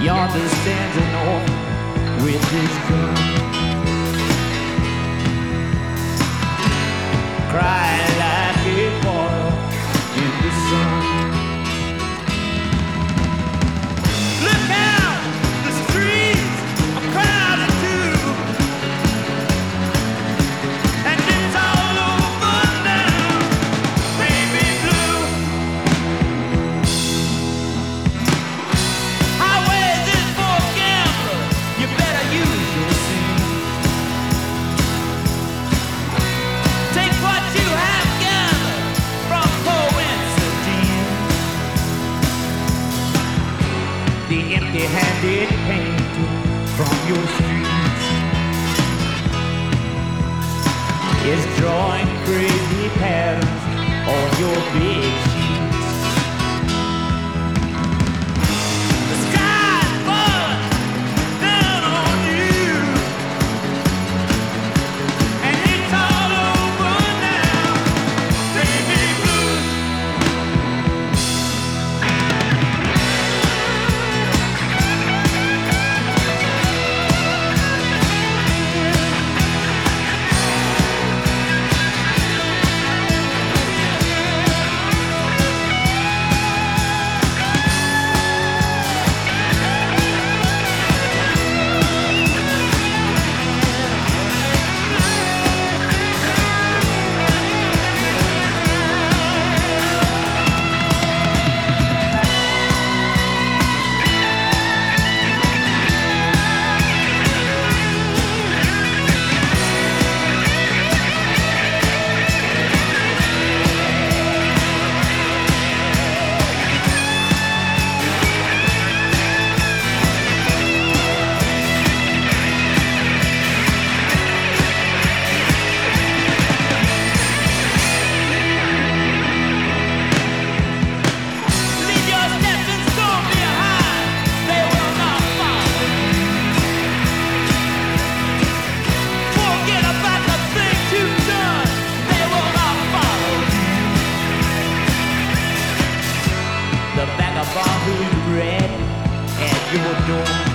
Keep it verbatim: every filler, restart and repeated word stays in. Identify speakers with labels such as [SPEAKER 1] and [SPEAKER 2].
[SPEAKER 1] Yonder stands an orphan with his gun, crying like a boy in the sun. Look out, the streets are crowded too, and it's all over now, baby blue. Highways is for gamblers, you better use your sense. Take what you have gathered from coincidence. The empty-handed painting from your streets is drawing crazy patterns on your bed sheets. The sky's falling down on you, and it's all over now, baby blue. Leave your steps and storm behind, they will not follow you. Forget about the things you've done, they will not follow you. The vagabond who's red at your door